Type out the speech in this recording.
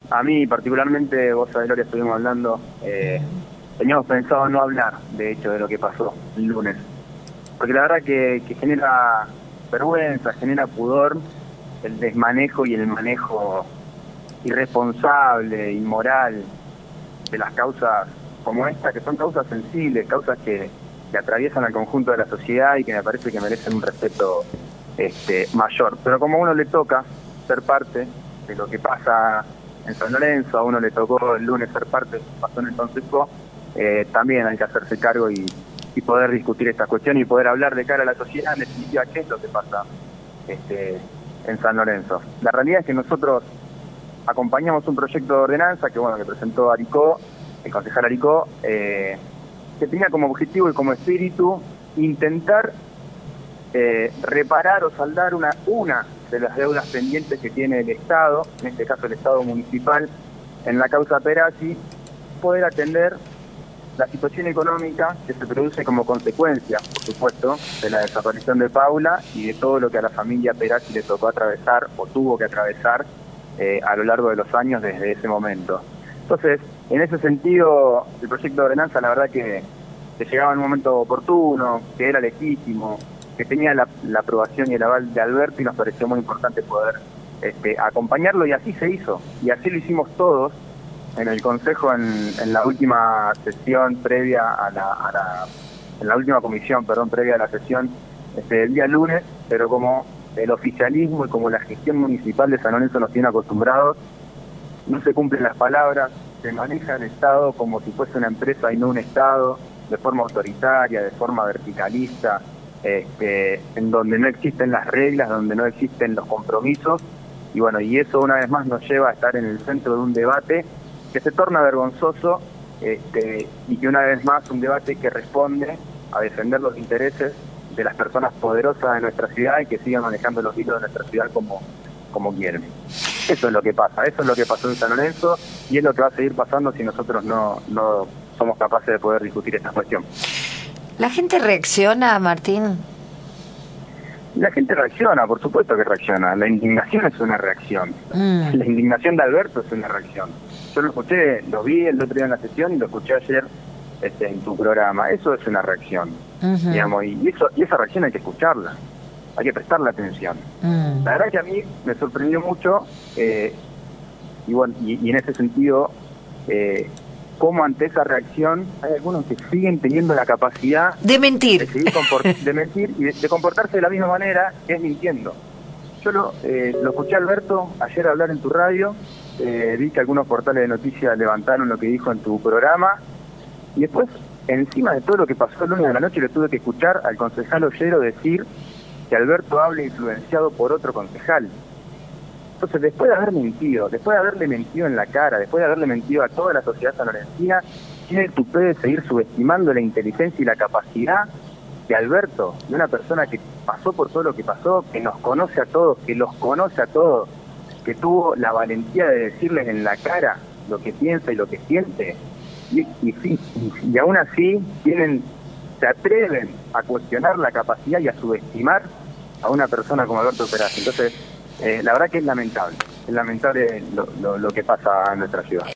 A mí particularmente, vos sabés lo que estuvimos hablando, teníamos pensado no hablar, de hecho, de lo que pasó el lunes. Porque la verdad que genera vergüenza, genera pudor el desmanejo y el manejo irresponsable, inmoral de las causas como esta, que son causas sensibles, causas que atraviesan al conjunto de la sociedad y que me parece que merecen un respeto mayor. Pero como a uno le toca ser parte de lo que pasa en San Lorenzo, a uno le tocó el lunes ser parte de lo que pasó en el Consejo, también hay que hacerse cargo y poder discutir esta cuestión y poder hablar de cara a la sociedad, en definitiva, qué es lo que pasa en San Lorenzo. La realidad es que nosotros acompañamos un proyecto de ordenanza que presentó Aricó, el concejal Aricó, que tenía como objetivo y como espíritu intentar reparar o saldar una de las deudas pendientes que tiene el Estado, en este caso el Estado municipal, en la causa Perazzi, poder atender la situación económica que se produce como consecuencia, por supuesto, de la desaparición de Paula y de todo lo que a la familia Perazzi le tocó atravesar o tuvo que atravesar a lo largo de los años desde ese momento. Entonces, en ese sentido, el proyecto de ordenanza, la verdad que llegaba en un momento oportuno, que era legítimo, que tenía la aprobación y el aval de Alberto y nos pareció muy importante poder acompañarlo y así se hizo. Y así lo hicimos todos en el Consejo en la última sesión previa en la última comisión, perdón, previa a la sesión el día lunes, pero como el oficialismo y como la gestión municipal de San Lorenzo nos tiene acostumbrados, no se cumplen las palabras, se maneja el Estado como si fuese una empresa y no un Estado, de forma autoritaria, de forma verticalista, en donde no existen las reglas, donde no existen los compromisos, y eso una vez más nos lleva a estar en el centro de un debate que se torna vergonzoso, y que una vez más un debate que responde a defender los intereses de las personas poderosas de nuestra ciudad y que sigan manejando los hilos de nuestra ciudad como quieren. Eso es lo que pasa, eso es lo que pasó en San Lorenzo y es lo que va a seguir pasando si nosotros no somos capaces de poder discutir esta cuestión. ¿La gente reacciona, Martín? La gente reacciona, por supuesto que reacciona. La indignación es una reacción. La indignación de Alberto es una reacción. Yo lo escuché, lo vi el otro día en la sesión y lo escuché ayer en tu programa. Eso es una reacción, digamos, y esa reacción hay que escucharla, hay que prestarle atención. La verdad que a mí me sorprendió mucho, y en ese sentido, cómo ante esa reacción hay algunos que siguen teniendo la capacidad de mentir, de mentir y de comportarse de la misma manera, que es mintiendo. Yo lo escuché a Alberto ayer hablar en tu radio, vi que algunos portales de noticias levantaron lo que dijo en tu programa, y después, encima de todo lo que pasó el lunes de la noche, le tuve que escuchar al concejal Ollero decir que Alberto habla influenciado por otro concejal. Entonces, después de haberle mentido en la cara, después de haberle mentido a toda la sociedad sanlorentina, tiene el tupé de seguir subestimando la inteligencia y la capacidad de Alberto, de una persona que pasó por todo lo que pasó, que nos conoce a todos, que los conoce a todos, que tuvo la valentía de decirles en la cara lo que piensa y lo que siente, y aún así se atreven a cuestionar la capacidad y a subestimar a una persona como Alberto Perazzi. Entonces, la verdad que es lamentable lo que pasa en nuestra ciudad.